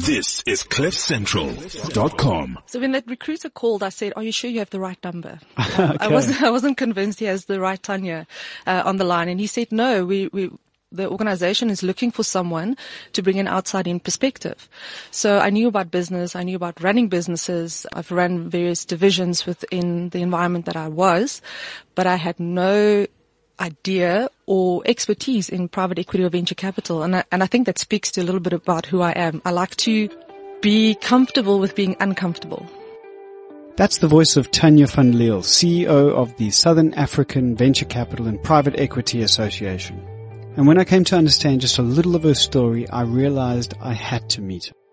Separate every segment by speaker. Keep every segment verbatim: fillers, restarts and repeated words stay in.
Speaker 1: This is cliff central dot com.
Speaker 2: So when that recruiter called, I said, "Are you sure you have the right number?"
Speaker 3: Okay.
Speaker 2: I wasn't. I wasn't convinced he has the right Tanya uh, on the line, and he said, "No, we we." The organization is looking for someone to bring an outside-in perspective. So I knew about business. I knew about running businesses. I've run various divisions within the environment that I was, but I had no idea or expertise in private equity or venture capital. And I, and I think that speaks to a little bit about who I am. I like to be comfortable with being uncomfortable.
Speaker 3: That's the voice of Tanya van Liel, C E O of the Southern African Venture Capital and Private Equity Association. And when I came to understand just a little of her story, I realized I had to meet her.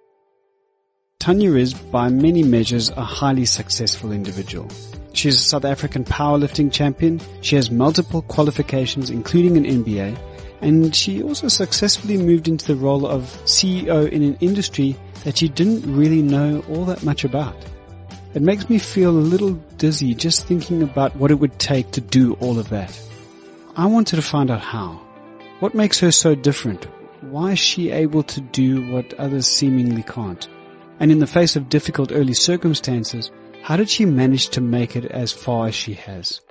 Speaker 3: Tanya is, by many measures, a highly successful individual. She is a South African powerlifting champion. She has multiple qualifications, including an M B A. And she also successfully moved into the role of C E O in an industry that she didn't really know all that much about. It makes me feel a little dizzy just thinking about what it would take to do all of that. I wanted to find out how. What makes her so different? Why is she able to do what others seemingly can't? And in the face of difficult early circumstances, how did she manage to make it as far as she has?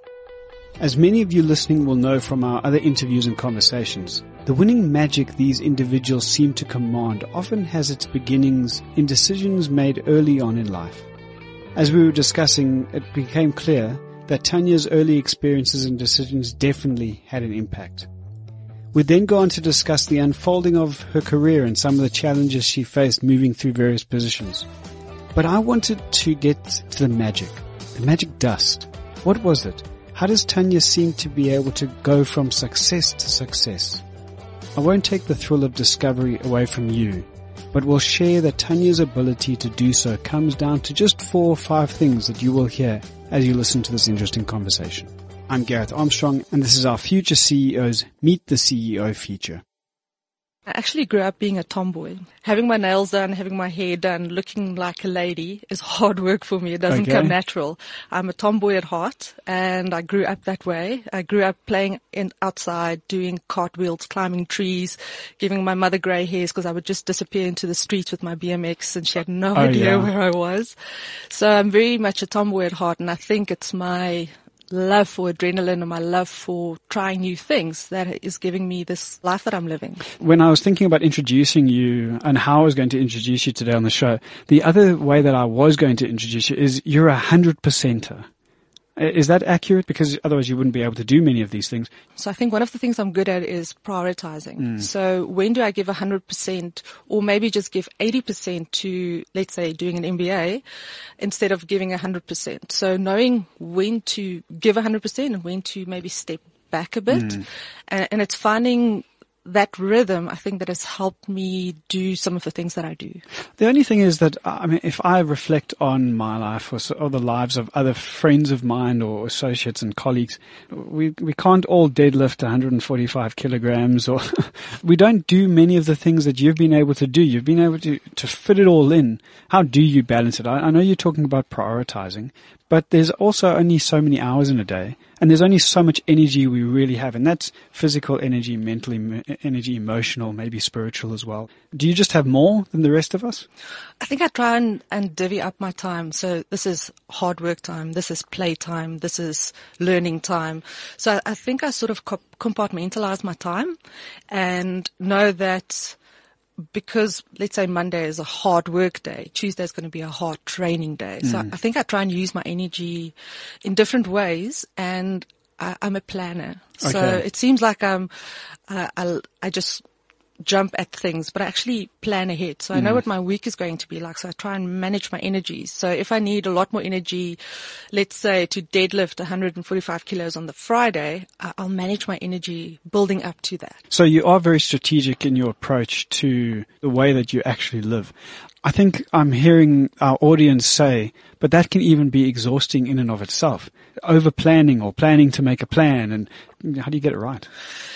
Speaker 3: As many of you listening will know from our other interviews and conversations, the winning magic these individuals seem to command often has its beginnings in decisions made early on in life. As we were discussing, it became clear that Tanya's early experiences and decisions definitely had an impact. We'd then go on to discuss the unfolding of her career and some of the challenges she faced moving through various positions. But I wanted to get to the magic, the magic dust. What was it? How does Tanya seem to be able to go from success to success? I won't take the thrill of discovery away from you, but will share that Tanya's ability to do so comes down to just four or five things that you will hear as you listen to this interesting conversation. I'm Gareth Armstrong, and this is our Future C E Os Meet the C E O feature.
Speaker 2: I actually grew up being a tomboy. Having my nails done, having my hair done, looking like a lady is hard work for me. It doesn't
Speaker 3: Okay.
Speaker 2: come natural. I'm a tomboy at heart, and I grew up that way. I grew up playing in, outside, doing cartwheels, climbing trees, giving my mother grey hairs because I would just disappear into the streets with my B M X, and she had no
Speaker 3: Oh,
Speaker 2: idea
Speaker 3: yeah.
Speaker 2: where I was. So I'm very much a tomboy at heart, and I think it's my love for adrenaline and my love for trying new things that is giving me this life that I'm living.
Speaker 3: When I was thinking about introducing you and how I was going to introduce you today on the show, the other way that I was going to introduce you is you're a hundred percenter. Is that accurate? Because otherwise you wouldn't be able to do many of these things.
Speaker 2: So I think one of the things I'm good at is prioritizing.
Speaker 3: Mm.
Speaker 2: So when do I give one hundred percent or maybe just give eighty percent to, let's say, doing an M B A instead of giving one hundred percent? So knowing when to give one hundred percent and when to maybe step back a bit.
Speaker 3: Mm.
Speaker 2: And, and it's finding that rhythm, I think, that has helped me do some of the things that I do.
Speaker 3: The only thing is that, I mean, if I reflect on my life or, so, or the lives of other friends of mine or associates and colleagues, we we can't all deadlift one hundred forty-five kilograms, or we don't do many of the things that you've been able to do. You've been able to, to fit it all in. How do you balance it? I, I know you're talking about prioritizing, but there's also only so many hours in a day, and there's only so much energy we really have, and that's physical energy, mental em- energy, emotional, maybe spiritual as well. Do you just have more than the rest of us?
Speaker 2: I think I try and, and divvy up my time. So this is hard work time, this is play time, this is learning time. So I, I think I sort of co- compartmentalize my time and know that because, let's say, Monday is a hard work day, Tuesday is going to be a hard training day. So
Speaker 3: Mm.
Speaker 2: I think I try and use my energy in different ways, and I, I'm a planner. So
Speaker 3: Okay.
Speaker 2: it seems like I'm, uh, I, I just jump at things, but I actually plan ahead. So I know
Speaker 3: Mm.
Speaker 2: what my week is going to be like. So I try and manage my energy. So if I need a lot more energy, let's say to deadlift one hundred forty-five kilos on the Friday, I- I'll manage my energy building up to that.
Speaker 3: So you are very strategic in your approach to the way that you actually live. I think I'm hearing our audience say, but that can even be exhausting in and of itself. Over planning or planning to make a plan, and how do you get it right?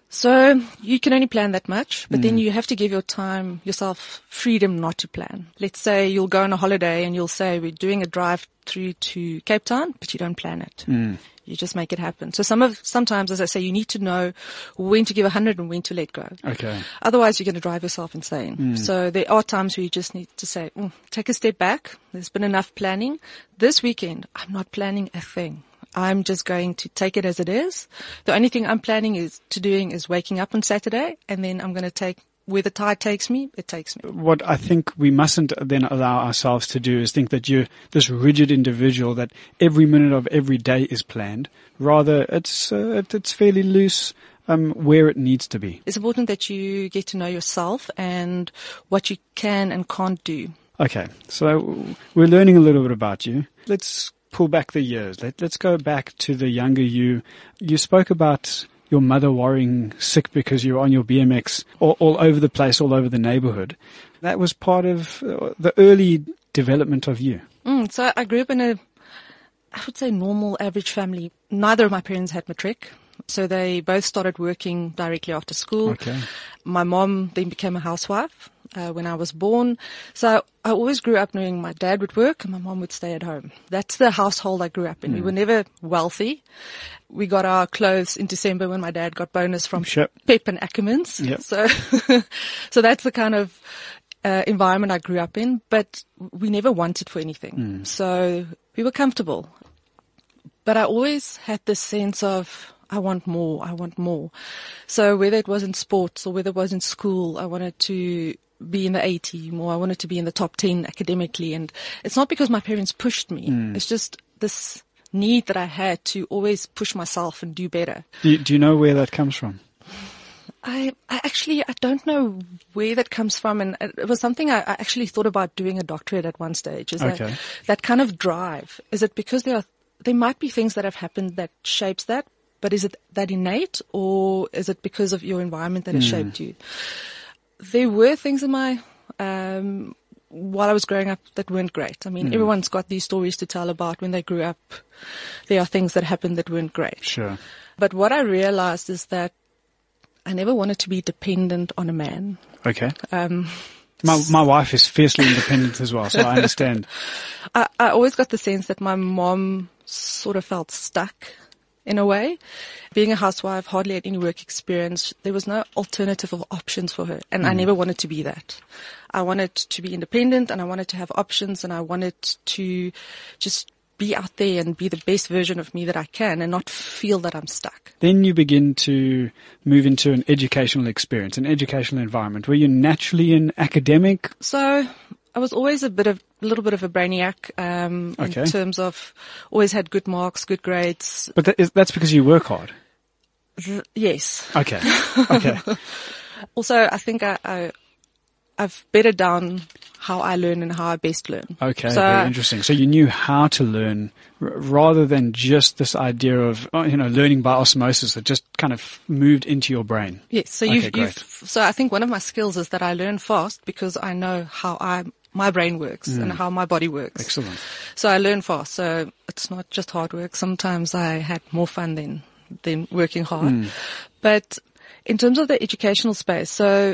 Speaker 2: So you can only plan that much, but mm. then you have to give your time, yourself freedom not to plan. Let's say you'll go on a holiday and you'll say, we're doing a drive through to Cape Town, but you don't plan it. Mm. You just make it happen. So some of, sometimes, as I say, you need to know when to give a hundred and when to let go.
Speaker 3: Okay.
Speaker 2: Otherwise, you're going to drive yourself insane.
Speaker 3: Mm.
Speaker 2: So there are times where you just need to say, mm, take a step back. There's been enough planning. This weekend, I'm not planning a thing. I'm just going to take it as it is. The only thing I'm planning is to doing is waking up on Saturday, and then I'm going to take where the tide takes me, it takes me.
Speaker 3: What I think we mustn't then allow ourselves to do is think that you're this rigid individual that every minute of every day is planned. Rather, it's uh, it's fairly loose um, where it needs to be.
Speaker 2: It's important that you get to know yourself and what you can and can't do.
Speaker 3: Okay, so we're learning a little bit about you. Let's pull back the years. Let, let's go back to the younger you. You spoke about your mother worrying sick because you're on your B M X all, all over the place, all over the neighborhood. That was part of uh, the early development of you.
Speaker 2: Mm, so I grew up in a, I would say, normal, average family. Neither of my parents had matric, so they both started working directly after school.
Speaker 3: Okay.
Speaker 2: My mom then became a housewife uh, when I was born. So I always grew up knowing my dad would work and my mom would stay at home. That's the household I grew up in. Mm. We were never wealthy. We got our clothes in December when my dad got bonus from
Speaker 3: sure.
Speaker 2: Pep and Ackermans.
Speaker 3: Yep.
Speaker 2: So, so that's the kind of uh, environment I grew up in, but we never wanted for anything.
Speaker 3: Mm.
Speaker 2: So we were comfortable. But I always had this sense of, I want more, I want more. So whether it was in sports or whether it was in school, I wanted to be in the A team or I wanted to be in the top ten academically. And it's not because my parents pushed me. Mm. It's just this need that I had to always push myself and do better.
Speaker 3: Do you, do you know where that comes from?
Speaker 2: I, I actually, I don't know where that comes from. And it was something I, I actually thought about doing a doctorate at one stage. Is
Speaker 3: okay.
Speaker 2: that, that kind of drive. Is it because there are, there might be things that have happened that shapes that, but is it that innate or is it because of your environment that has mm. shaped you? There were things in my, um, while I was growing up that weren't great. I mean, mm. everyone's got these stories to tell about when they grew up. There are things that happened that weren't great.
Speaker 3: Sure.
Speaker 2: But what I realized is that I never wanted to be dependent on a man.
Speaker 3: Okay.
Speaker 2: Um,
Speaker 3: my, my wife is fiercely independent as well, so I understand.
Speaker 2: I, I always got the sense that my mom sort of felt stuck in a way. Being a housewife, hardly had any work experience. There was no alternative of options for her. And mm. I never wanted to be that. I wanted to be independent and I wanted to have options and I wanted to just be out there and be the best version of me that I can and not feel that I'm stuck.
Speaker 3: Then you begin to move into an educational experience, an educational environment. Were you naturally an academic?
Speaker 2: So I was always a bit of, a little bit of a brainiac, um,
Speaker 3: okay.
Speaker 2: in terms of always had good marks, good grades.
Speaker 3: But that is, that's because you work hard.
Speaker 2: Th- yes.
Speaker 3: Okay. Okay.
Speaker 2: Also, I think I, I, I've bettered down how I learn and how I best learn.
Speaker 3: Okay.
Speaker 2: So,
Speaker 3: very interesting. So you knew how to learn r- rather than just this idea of, you know, learning by osmosis that just kind of moved into your brain.
Speaker 2: Yes. So
Speaker 3: okay,
Speaker 2: you've,
Speaker 3: great.
Speaker 2: you've, so I think one of my skills is that I learn fast because I know how I, my brain works mm. and how my body works.
Speaker 3: Excellent.
Speaker 2: So I learn fast. So it's not just hard work. Sometimes I had more fun than, than working hard. Mm. But in terms of the educational space, so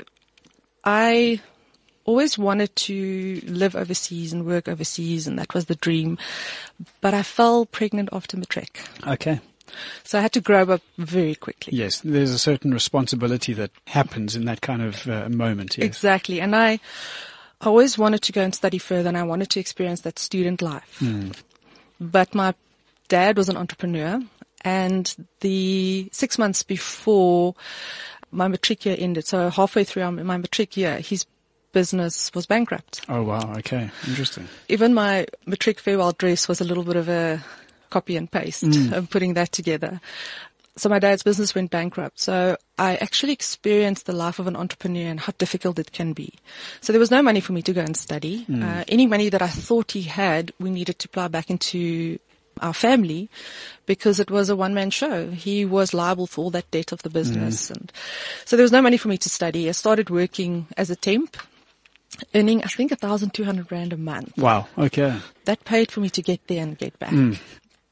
Speaker 2: I always wanted to live overseas and work overseas, and that was the dream. But I fell pregnant after matric.
Speaker 3: Okay.
Speaker 2: So I had to grow up very quickly.
Speaker 3: Yes, there's a certain responsibility that happens in that kind of uh, moment. Yes.
Speaker 2: Exactly. And I always wanted to go and study further, and I wanted to experience that student life.
Speaker 3: Mm.
Speaker 2: But my dad was an entrepreneur, and the six months before my matric year ended, so halfway through my matric year, his business was bankrupt.
Speaker 3: Oh, wow. Okay. Interesting.
Speaker 2: Even my matric farewell dress was a little bit of a copy and paste
Speaker 3: mm.
Speaker 2: of putting that together. So my dad's business went bankrupt. So I actually experienced the life of an entrepreneur and how difficult it can be. So there was no money for me to go and study. Mm. Uh, any money that I thought he had, we needed to plow back into our family because it was a one-man show. He was liable for all that debt of the business. Mm. And so there was no money for me to study. I started working as a temp, earning, I think, one thousand two hundred rand a month.
Speaker 3: Wow. Okay.
Speaker 2: That paid for me to get there and get back.
Speaker 3: Mm.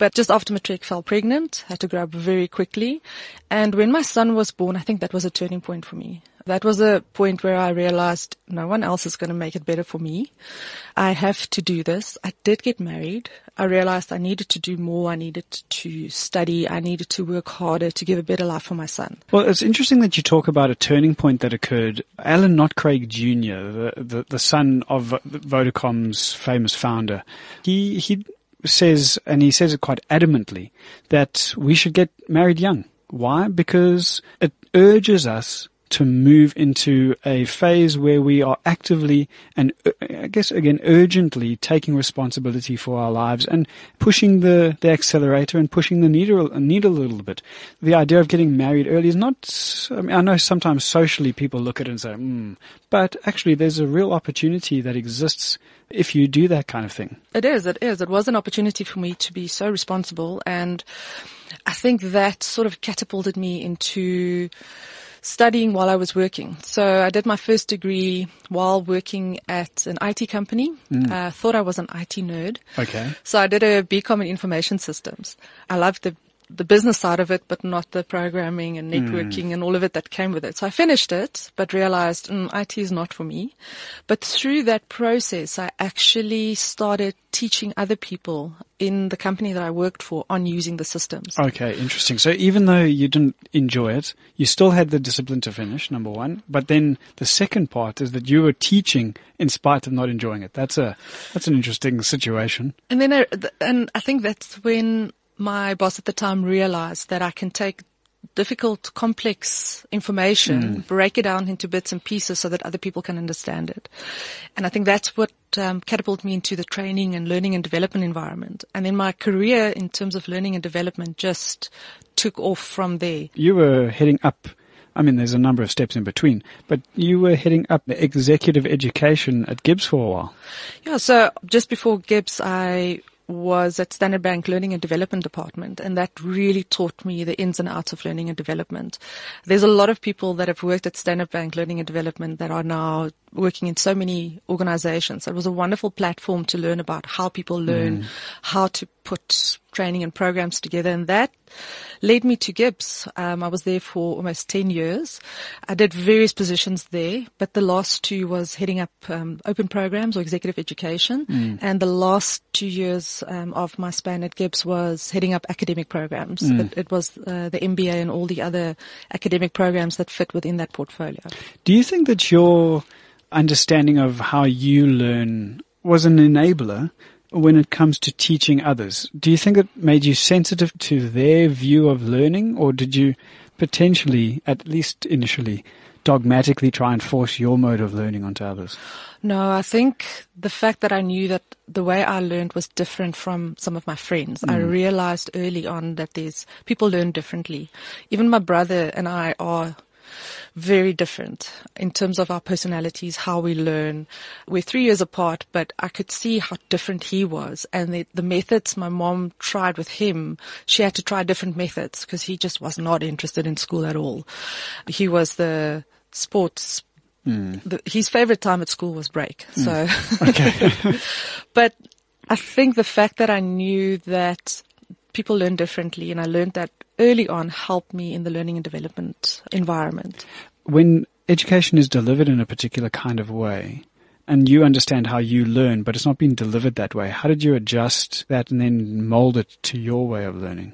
Speaker 2: But just after matric, fell pregnant, had to grow up very quickly. And when my son was born, I think that was a turning point for me. That was a point where I realized no one else is going to make it better for me. I have to do this. I did get married. I realized I needed to do more. I needed to study. I needed to work harder to give a better life for my son.
Speaker 3: Well, it's interesting that you talk about a turning point that occurred. Alan Knott-Craig Junior, the, the, the son of Vodacom's famous founder, he, he says, and he says it quite adamantly, that we should get married young. Why? Because it urges us to move into a phase where we are actively and, I guess, again, urgently taking responsibility for our lives and pushing the, the accelerator and pushing the needle, needle a little bit. The idea of getting married early is not, I mean, I know sometimes socially people look at it and say, hmm, but actually there's a real opportunity that exists if you do that kind of thing.
Speaker 2: It is, it is. It was an opportunity for me to be so responsible, and I think that sort of catapulted me into studying while I was working. So I did my first degree while working at an I T company. Mm. I uh, thought I was an I T nerd.
Speaker 3: Okay.
Speaker 2: So I did a B Com in information systems. I loved the the business side of it, but not the programming and networking mm. and all of it that came with it. So I finished it, but realized mm, I T is not for me. But through that process, I actually started teaching other people in the company that I worked for on using the systems.
Speaker 3: Okay, interesting. So even though you didn't enjoy it, you still had the discipline to finish, number one. But then the second part is that you were teaching in spite of not enjoying it. That's a that's an interesting situation.
Speaker 2: And then, I, and I think that's when my boss at the time realized that I can take difficult, complex information, mm. break it down into bits and pieces so that other people can understand it. And I think that's what um, catapulted me into the training and learning and development environment. And then my career in terms of learning and development just took off from there.
Speaker 3: You were heading up, I mean, there's a number of steps in between, but you were heading up the executive education at Gibbs for a while.
Speaker 2: Yeah, so just before Gibbs, I was at Standard Bank Learning and Development Department, and that really taught me the ins and outs of learning and development. There's a lot of people that have worked at Standard Bank Learning and Development that are now working in so many organizations. It was a wonderful platform to learn about how people learn, mm. how to put training and programs together, and that led me to Gibbs. Um, I was there for almost ten years. I did various positions there, but the last two was heading up um, open programs or executive education, mm. and the last two years um, of my span at Gibbs was heading up academic programs. Mm. It, it was uh, the M B A and all the other academic programs that fit within that portfolio.
Speaker 3: Do you think that your understanding of how you learn was an enabler when it comes to teaching others? Do you think it made you sensitive to their view of learning, or did you potentially, at least initially, dogmatically try and force your mode of learning onto others?
Speaker 2: No, I think the fact that I knew that the way I learned was different from some of my friends. Mm. I realized early on that there's people learn differently. Even my brother and I are very different in terms of our personalities, how we learn. We're three years apart, but I could see how different he was. And the, the methods my mom tried with him, she had to try different methods because he just was not interested in school at all. He was the sports, mm. the, his favorite time at school was break. Mm. So,
Speaker 3: okay.
Speaker 2: But I think the fact that I knew that people learn differently, and I learned that early on, helped me in the learning and development environment.
Speaker 3: When education is delivered in a particular kind of way, and you understand how you learn, but it's not being delivered that way, how did you adjust that and then mold it to your way of learning?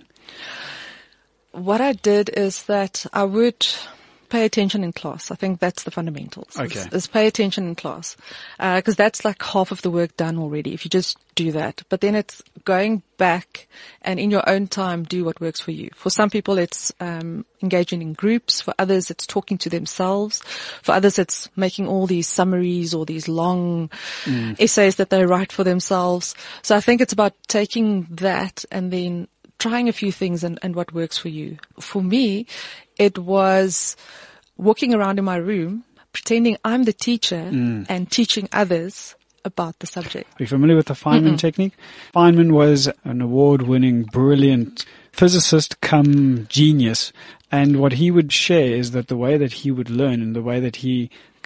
Speaker 2: What I did is that I would pay attention in class. I think that's the fundamentals.
Speaker 3: Okay.
Speaker 2: Is, is pay attention in class. Uh, cause that's like half of the work done already if you just do that. But then it's going back and in your own time do what works for you. For some people it's, um, engaging in groups. For others it's talking to themselves. For others it's making all these summaries or these long mm. essays that they write for themselves. So I think it's about taking that and then trying a few things and, and what works for you. For me, it was walking around in my room, pretending I'm the teacher mm. and teaching others about the subject.
Speaker 3: Are you familiar with the Feynman Mm-mm. technique? Feynman was an award-winning, brilliant physicist come genius. And what he would share is that the way that he would learn and the way that he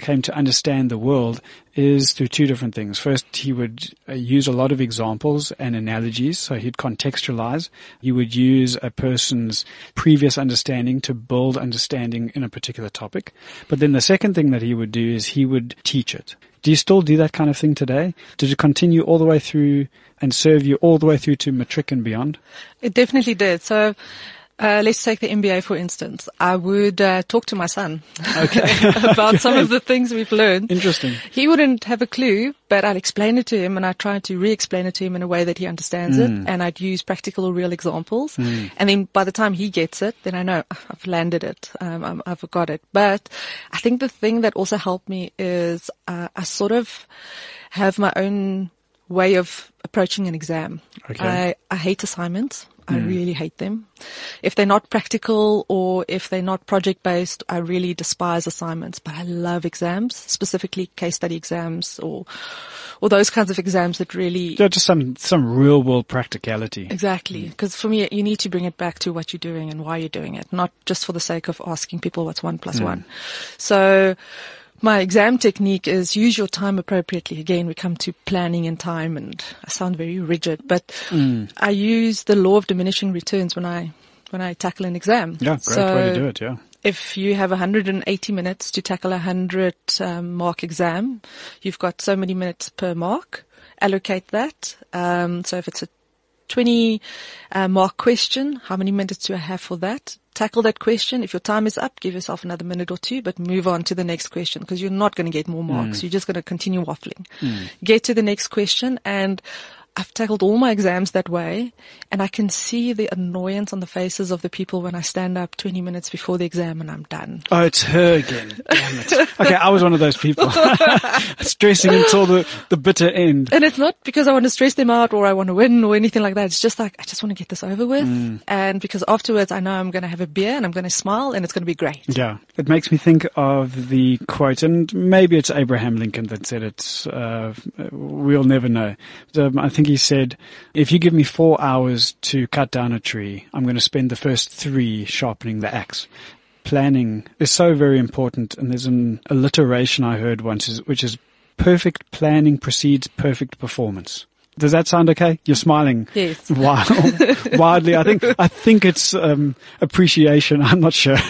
Speaker 3: came to understand the world is through two different things. First, he would uh, use a lot of examples and analogies, so he'd contextualize. He would use a person's previous understanding to build understanding in a particular topic. But then the second thing that he would do is he would teach it. Do you still do that kind of thing today? Did it continue all the way through and serve you all the way through to matric and beyond?
Speaker 2: It definitely did. So uh, let's take the M B A, for instance. I would uh, talk to my son
Speaker 3: okay.
Speaker 2: about some of the things we've learned.
Speaker 3: Interesting.
Speaker 2: He wouldn't have a clue, but I'd explain it to him, and I'd try to re-explain it to him in a way that he understands mm. it, and I'd use practical, real examples. Mm. And then by the time he gets it, then I know I've landed it. Um, I'm, I've got it. But I think the thing that also helped me is uh, I sort of have my own way of approaching an exam.
Speaker 3: Okay.
Speaker 2: I, I hate assignments. I mm. really hate them. If they're not practical or if they're not project-based, I really despise assignments. But I love exams, specifically case study exams or or those kinds of exams that really...
Speaker 3: Yeah, just some, some real-world practicality.
Speaker 2: Exactly. Because mm. for me, you need to bring it back to what you're doing and why you're doing it, not just for the sake of asking people what's one plus mm. one. So... my exam technique is use your time appropriately. Again, we come to planning and time, and I sound very rigid, but mm. I use the law of diminishing returns when I when I tackle an exam.
Speaker 3: Yeah, great
Speaker 2: so
Speaker 3: way to do it, yeah.
Speaker 2: If you have one hundred eighty minutes to tackle a one hundred um, mark exam, you've got so many minutes per mark. Allocate that. Um, so if it's a twenty uh, mark question, how many minutes do I have for that? Tackle that question. If your time is up, give yourself another minute or two, but move on to the next question because you're not going to get more marks. Mm. You're just going to continue waffling. Mm. Get to the next question, and I've tackled all my exams that way, and I can see the annoyance on the faces of the people when I stand up twenty minutes before the exam and I'm done.
Speaker 3: Oh, it's her again. Damn it. Okay, I was one of those people. Stressing until the, the bitter end.
Speaker 2: And it's not because I want to stress them out or I want to win or anything like that. It's just like, I just want to get this over with. Mm. And because afterwards I know I'm going to have a beer and I'm going to smile and it's going to be great.
Speaker 3: Yeah. It makes me think of the quote, and maybe it's Abraham Lincoln that said it. Uh, we'll never know. Um, I think he said, if you give me four hours to cut down a tree, I'm going to spend the first three sharpening the axe. Planning is so very important, and there's an alliteration I heard once, which is perfect planning precedes perfect performance. Does that sound okay? You're smiling.
Speaker 2: Yes.
Speaker 3: Wow. Wildly. I think, I think it's, um, appreciation. I'm not sure.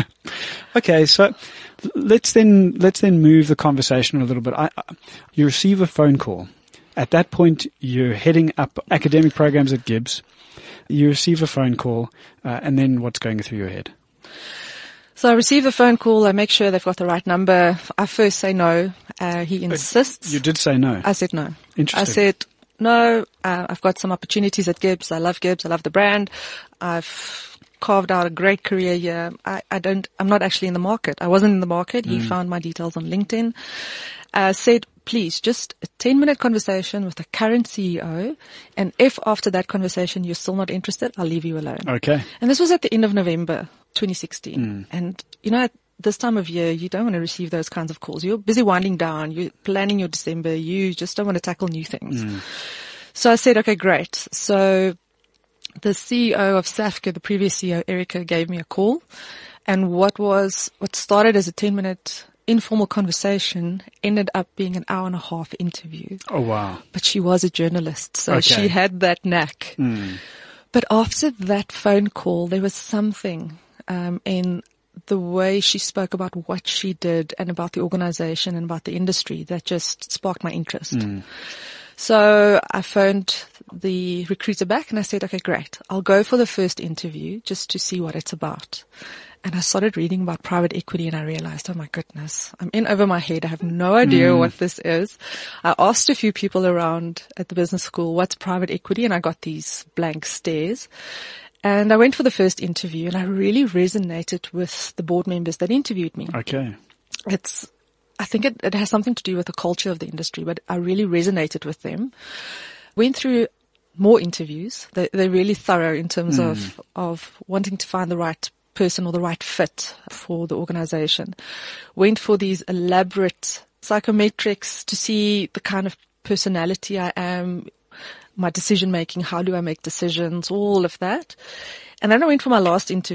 Speaker 3: Okay. So let's then, let's then move the conversation a little bit. I, I, you receive a phone call. At that point, you're heading up academic programs at Gibbs. You receive a phone call, uh, and then what's going through your head?
Speaker 2: So I receive the phone call. I make sure they've got the right number. I first say no. Uh, he insists.
Speaker 3: You did say no.
Speaker 2: I said no.
Speaker 3: Interesting.
Speaker 2: I said, no, uh, I've got some opportunities at Gibbs. I love Gibbs. I love the brand. I've carved out a great career here. I, I don't, I'm not actually in the market. I wasn't in the market. Mm. He found my details on LinkedIn. Uh, said, please, just a ten minute conversation with the current C E O. And if after that conversation you're still not interested, I'll leave you alone.
Speaker 3: Okay.
Speaker 2: And this was at the end of November twenty sixteen. Mm. And, you know, at this time of year, you don't want to receive those kinds of calls. You're busy winding down. You're planning your December. You just don't want to tackle new things. Mm. So I said, okay, great. So the C E O of Safka, the previous C E O, Erica, gave me a call. And what was, what started as a ten minute informal conversation ended up being an hour and a half interview.
Speaker 3: Oh, wow.
Speaker 2: But she was a journalist, so
Speaker 3: okay.
Speaker 2: she had that knack. Mm. But after that phone call, there was something um, in the way she spoke about what she did and about the organization and about the industry that just sparked my interest. Mm. So I phoned the recruiter back and I said, okay, great. I'll go for the first interview just to see what it's about. And I started reading about private equity and I realized, oh my goodness, I'm in over my head. I have no idea mm. what this is. I asked a few people around at the business school, what's private equity? And I got these blank stares. And I went for the first interview and I really resonated with the board members that interviewed me.
Speaker 3: Okay.
Speaker 2: It's, I think it, it has something to do with the culture of the industry, but I really resonated with them. Went through more interviews. They, they're really thorough in terms mm. of, of wanting to find the right person or the right fit for the organization. Went for these elaborate psychometrics to see the kind of personality I am, my decision making, how do I make decisions, all of that. And then I went for my last interview.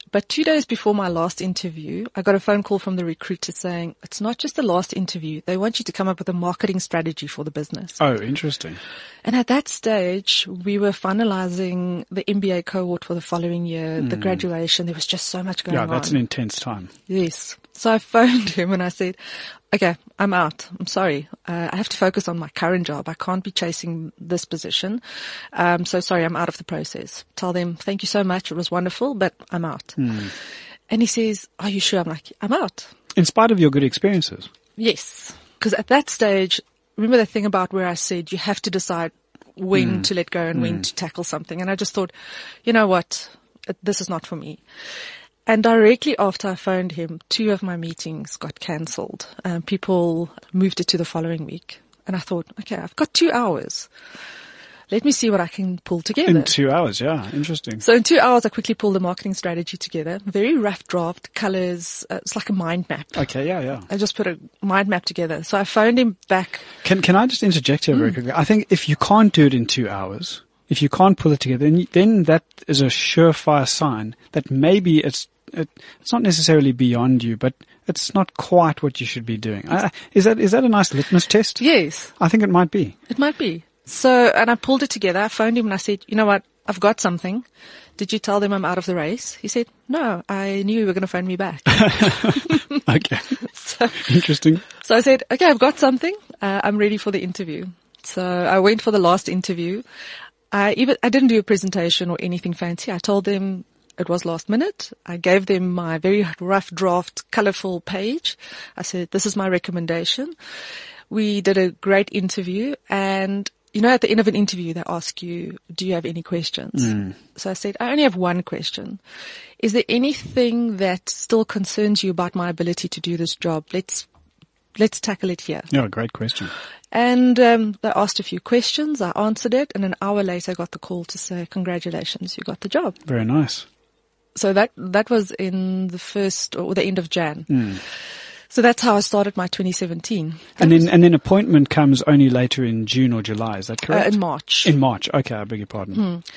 Speaker 2: But two days before my last interview, I got a phone call from the recruiter saying, it's not just the last interview. They want you to come up with a marketing strategy for the business.
Speaker 3: Oh, interesting.
Speaker 2: And at that stage, we were finalizing the M B A cohort for the following year, mm. the graduation. There was just so much going on.
Speaker 3: Yeah, that's
Speaker 2: on.
Speaker 3: an intense time.
Speaker 2: Yes. So I phoned him and I said, okay, I'm out. I'm sorry. Uh, I have to focus on my current job. I can't be chasing this position. Um, so sorry, I'm out of the process. Tell them, thank you so much. It was wonderful, but I'm out. Mm. And he says, are you sure? I'm like, I'm out.
Speaker 3: In spite of your good experiences?
Speaker 2: Yes. Because at that stage, remember the thing about where I said you have to decide when mm. to let go and mm. when to tackle something. And I just thought, you know what? This is not for me. And directly after I phoned him, two of my meetings got cancelled. Um, people moved it to the following week. And I thought, okay, I've got two hours. Let me see what I can pull together.
Speaker 3: In two hours, yeah. Interesting.
Speaker 2: So in two hours, I quickly pulled the marketing strategy together. Very rough draft, colors. Uh, it's like a mind map.
Speaker 3: Okay, yeah, yeah.
Speaker 2: I just put a mind map together. So I phoned him back.
Speaker 3: Can, can I just interject here very mm. quickly? I think if you can't do it in two hours, if you can't pull it together, then, then that is a surefire sign that maybe it's It, it's not necessarily beyond you, but it's not quite what you should be doing. Uh, is that is that a nice litmus test?
Speaker 2: Yes.
Speaker 3: I think it might be.
Speaker 2: It might be. So, and I pulled it together. I phoned him and I said, you know what? I've got something. Did you tell them I'm out of the race? He said, no, I knew you were going to phone me back.
Speaker 3: Okay.
Speaker 2: So,
Speaker 3: interesting.
Speaker 2: So I said, okay, I've got something. Uh, I'm ready for the interview. So I went for the last interview. I even, I didn't do a presentation or anything fancy. I told them, it was last minute. I gave them my very rough draft, colorful page. I said, this is my recommendation. We did a great interview. And, you know, at the end of an interview, they ask you, do you have any questions? Mm. So I said, I only have one question. Is there anything that still concerns you about my ability to do this job? Let's, let's tackle it here.
Speaker 3: Yeah, great question.
Speaker 2: And um, they asked a few questions. I answered it. And an hour later, I got the call to say, congratulations, you got the job.
Speaker 3: Very nice.
Speaker 2: So that, that was in the first or the end of Jan.
Speaker 3: Mm.
Speaker 2: So that's how I started my twenty seventeen.
Speaker 3: And then, and then appointment comes only later in June or July. Is that correct?
Speaker 2: Uh, in March.
Speaker 3: In March. Okay. I beg your pardon.
Speaker 2: Mm.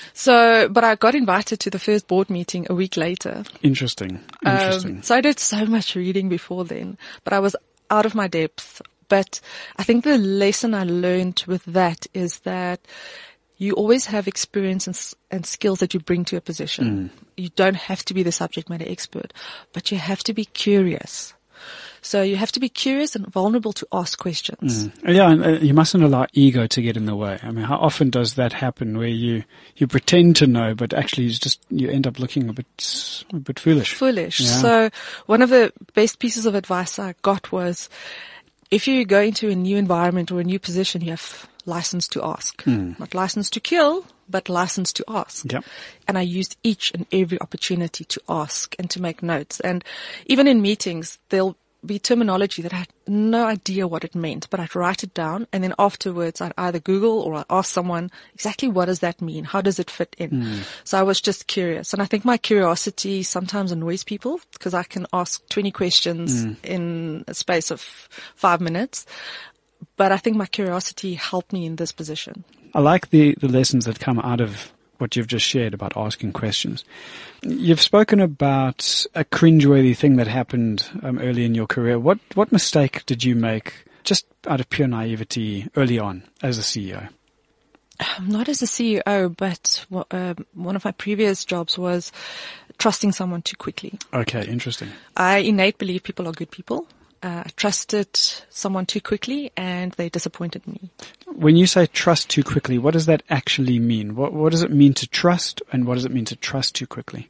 Speaker 2: So, but I got invited to the first board meeting a week later.
Speaker 3: Interesting. Interesting.
Speaker 2: Um, so I did so much reading before then, but I was out of my depth. But I think the lesson I learned with that is that you always have experience and, and skills that you bring to a position. Mm. You don't have to be the subject matter expert, but you have to be curious. So you have to be curious and vulnerable to ask questions.
Speaker 3: Mm. Yeah, and uh, you mustn't allow ego to get in the way. I mean, how often does that happen where you, you pretend to know, but actually you just, you end up looking a bit, a bit foolish.
Speaker 2: Foolish.
Speaker 3: Yeah.
Speaker 2: So one of the best pieces of advice I got was, if you go into a new environment or a new position, you have license to ask. Mm. Not license to kill, but license to ask.
Speaker 3: Yep.
Speaker 2: And I used each and every opportunity to ask and to make notes. And even in meetings, there'll be terminology that I had no idea what it meant, but I'd write it down. And then afterwards, I'd either Google or I'd ask someone, exactly what does that mean? How does it fit in? Mm. So I was just curious. And I think my curiosity sometimes annoys people because I can ask twenty questions mm. in a space of five minutes. But I think my curiosity helped me in this position.
Speaker 3: I like the, the lessons that come out of what you've just shared about asking questions. You've spoken about a cringeworthy thing that happened um, early in your career. What what mistake did you make just out of pure naivety early on as a C E O?
Speaker 2: Not as a C E O, but uh, one of my previous jobs was trusting someone too quickly.
Speaker 3: Okay, interesting.
Speaker 2: I innately believe people are good people. Uh, I trusted someone too quickly and they disappointed me.
Speaker 3: When you say trust too quickly, what does that actually mean? What, what does it mean to trust and what does it mean to trust too quickly?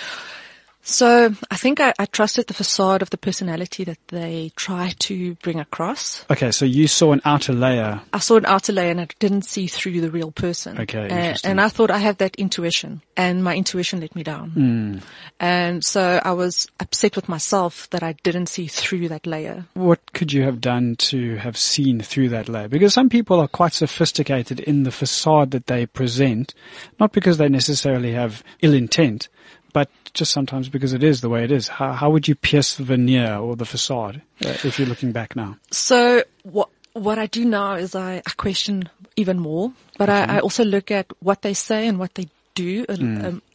Speaker 2: So I think I, I trusted the facade of the personality that they try to bring across.
Speaker 3: Okay, so you saw an outer layer.
Speaker 2: I saw an outer layer and I didn't see through the real person.
Speaker 3: Okay,
Speaker 2: uh,
Speaker 3: interesting.
Speaker 2: And I thought I have that intuition and my intuition let me down.
Speaker 3: Mm.
Speaker 2: And so I was upset with myself that I didn't see through that layer.
Speaker 3: What could you have done to have seen through that layer? Because some people are quite sophisticated in the facade that they present, not because they necessarily have ill intent, but just sometimes because it is the way it is. How, how would you pierce the veneer or the facade uh, if you're looking back now?
Speaker 2: So what what I do now is I, I question even more, but okay. I, I also look at what they say and what they do a, mm.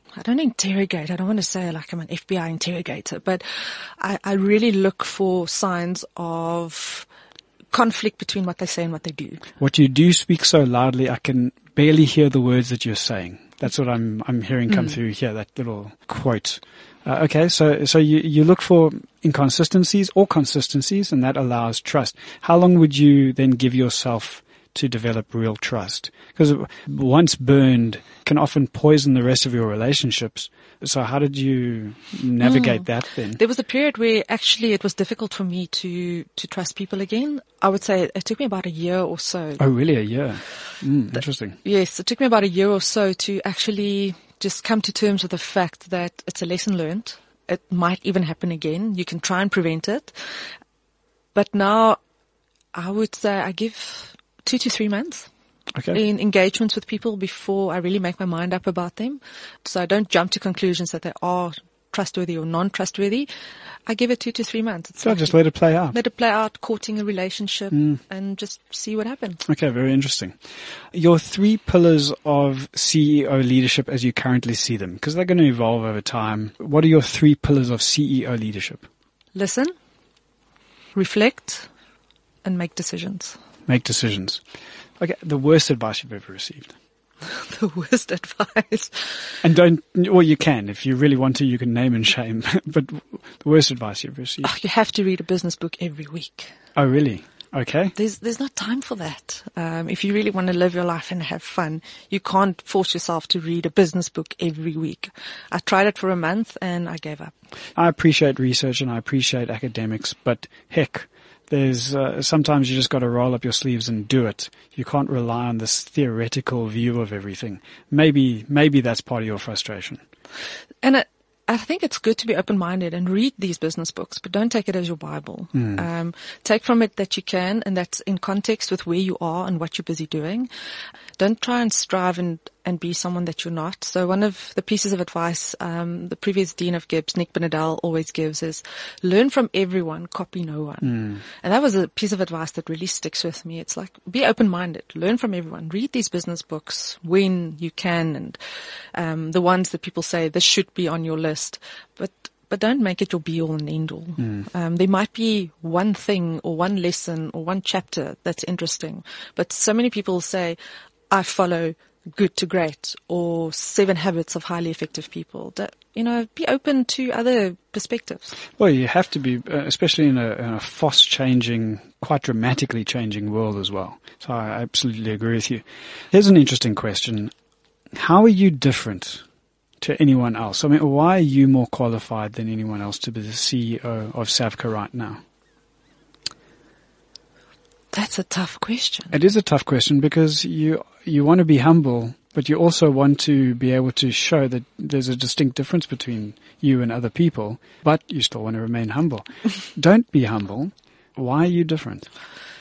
Speaker 2: I don't interrogate. I don't want to say like I'm an F B I interrogator, but I, I really look for signs of conflict between what they say and what they do.
Speaker 3: What you do speak so loudly, I can barely hear the words that you're saying. That's what I'm I'm hearing come mm. through here, that little quote. Uh, okay, so so you, you look for inconsistencies or consistencies, and that allows trust. How long would you then give yourself to develop real trust? Because once burned can often poison the rest of your relationships. So how did you navigate mm. that then?
Speaker 2: There was a period where actually it was difficult for me to, to trust people again. I would say it took me about a year or so.
Speaker 3: Oh, really? A year? Mm, interesting.
Speaker 2: Yes, it took me about a year or so to actually just come to terms with the fact that it's a lesson learned. It might even happen again. You can try and prevent it. But now I would say I give two to three months
Speaker 3: okay.
Speaker 2: in engagements with people before I really make my mind up about them. So I don't jump to conclusions that they are trustworthy or non-trustworthy. I give it two to three months. It's
Speaker 3: so
Speaker 2: like
Speaker 3: just let it play out.
Speaker 2: Let it play out, courting a relationship mm. and just see what happens.
Speaker 3: Okay, very interesting. Your three pillars of C E O leadership as you currently see them, because they're going to evolve over time. What are your three pillars of C E O leadership?
Speaker 2: Listen, reflect, and make decisions.
Speaker 3: Make decisions. Okay, the worst advice you've ever received.
Speaker 2: The worst advice.
Speaker 3: And don't, well, you can. If you really want to, you can name and shame. But the worst advice you've received.
Speaker 2: Oh, you have to read a business book every week.
Speaker 3: Oh, really? Okay.
Speaker 2: There's, there's not time for that. Um, if you really want to live your life and have fun, you can't force yourself to read a business book every week. I tried it for a month and I gave up.
Speaker 3: I appreciate research and I appreciate academics, but heck, There's uh, sometimes you just got to roll up your sleeves and do it. You can't rely on this theoretical view of everything. Maybe, maybe that's part of your frustration.
Speaker 2: And it, I think it's good to be open-minded and read these business books, but don't take it as your Bible. Mm. Um, take from it that you can, and that's in context with where you are and what you're busy doing. Don't try and strive and, and be someone that you're not. So one of the pieces of advice um, the previous dean of Gibbs, Nick Benadell, always gives is learn from everyone, copy no one. Mm. And that was a piece of advice that really sticks with me. It's like, be open-minded, learn from everyone, read these business books when you can, and um, the ones that people say this should be on your list. But But don't make it your be-all and end-all. Mm. Um, there might be one thing or one lesson or one chapter that's interesting. But so many people say, I follow Good to Great or Seven Habits of Highly Effective People. That, you know, be open to other perspectives.
Speaker 3: Well, you have to be, uh, especially in a, in a fast-changing, quite dramatically changing world as well. So I absolutely agree with you. Here's an interesting question. How are you different to anyone else? I mean, why are you more qualified than anyone else to be the C E O of Savka right now?
Speaker 2: That's a tough question.
Speaker 3: It is a tough question because you you want to be humble, but you also want to be able to show that there's a distinct difference between you and other people, but you still want to remain humble. Don't be humble. Why are you different?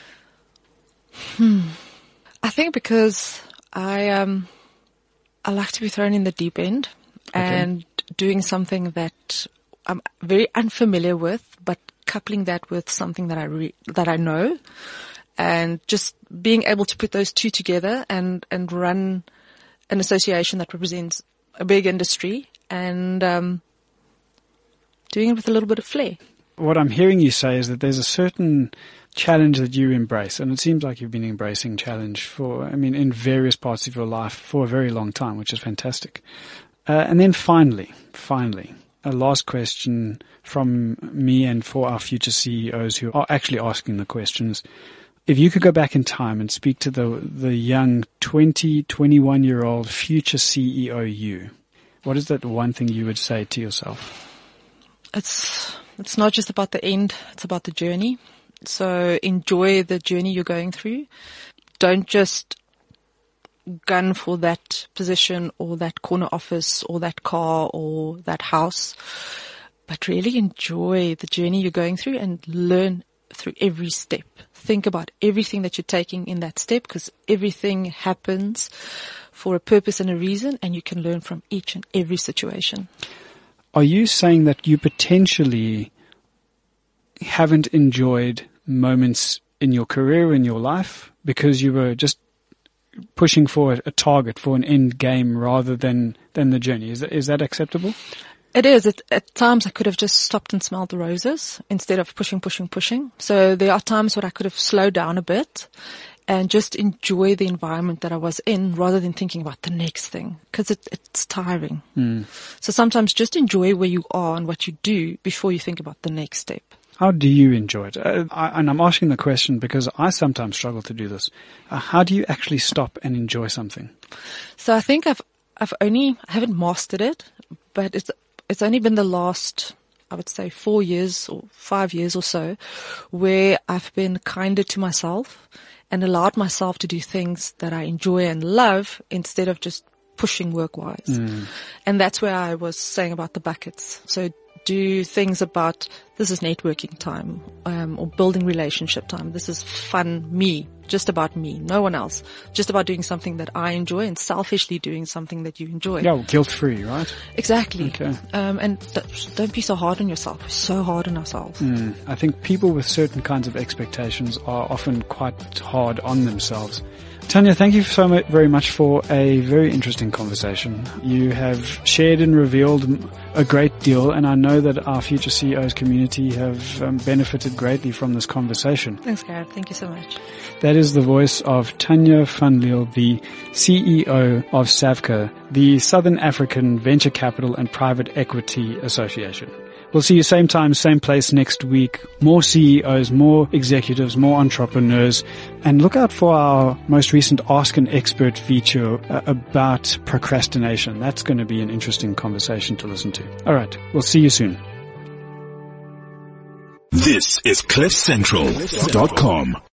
Speaker 2: Hmm. I think because I um I like to be thrown in the deep end. Okay. And doing something that I'm very unfamiliar with, but coupling that with something that I re- that I know, and just being able to put those two together and, and run an association that represents a big industry and um, doing it with a little bit of flair.
Speaker 3: What I'm hearing you say is that there's a certain challenge that you embrace, and it seems like you've been embracing challenge for, I mean, in various parts of your life for a very long time, which is fantastic. Uh, and then finally, finally, a last question from me and for our future C E Os who are actually asking the questions. If you could go back in time and speak to the the young twenty, twenty-one-year-old future C E O you, what is that one thing you would say to yourself?
Speaker 2: It's it's not just about the end, it's about the journey. So enjoy the journey you're going through. Don't just gun for that position or that corner office or that car or that house, but really enjoy the journey you're going through and learn through every step. Think about everything that you're taking in that step, because everything happens for a purpose and a reason, and you can learn from each and every situation.
Speaker 3: Are you saying that you potentially haven't enjoyed moments in your career, in your life, because you were just pushing for a, a target, for an end game rather than, than the journey. Is that, is that acceptable?
Speaker 2: It is. It, at times I could have just stopped and smelled the roses instead of pushing, pushing, pushing. So there are times where I could have slowed down a bit and just enjoy the environment that I was in rather than thinking about the next thing, because it, it's tiring.
Speaker 3: Mm.
Speaker 2: So sometimes just enjoy where you are and what you do before you think about the next step.
Speaker 3: How do you enjoy it? Uh, I, and I'm asking the question because I sometimes struggle to do this. Uh, how do you actually stop and enjoy something?
Speaker 2: So I think I've, I've only, I haven't mastered it, but it's, it's only been the last, I would say four years or five years or so where I've been kinder to myself and allowed myself to do things that I enjoy and love instead of just pushing work-wise. Mm. And that's where I was saying about the buckets. So do things about, this is networking time, um, or building relationship time. This is fun, me, just about me, no one else. Just about doing something that I enjoy and selfishly doing something that you enjoy.
Speaker 3: Yeah, guilt-free, right?
Speaker 2: Exactly.
Speaker 3: Okay.
Speaker 2: Um, and th- don't be so hard on yourself. We're so hard on ourselves.
Speaker 3: Mm. I think people with certain kinds of expectations are often quite hard on themselves. Tanya, thank you so much, very much for a very interesting conversation. You have shared and revealed a great deal, and I know that our Future C E Os community have um, benefited greatly from this conversation.
Speaker 2: Thanks, Gareth. Thank you so much.
Speaker 3: That is the voice of Tanya van Lille, the C E O of SAVCA, the Southern African Venture Capital and Private Equity Association. We'll see you same time, same place next week. More C E Os, more executives, more entrepreneurs. And look out for our most recent Ask an Expert feature uh, about procrastination. That's going to be an interesting conversation to listen to. All right. We'll see you soon.
Speaker 1: This is cliff central dot com.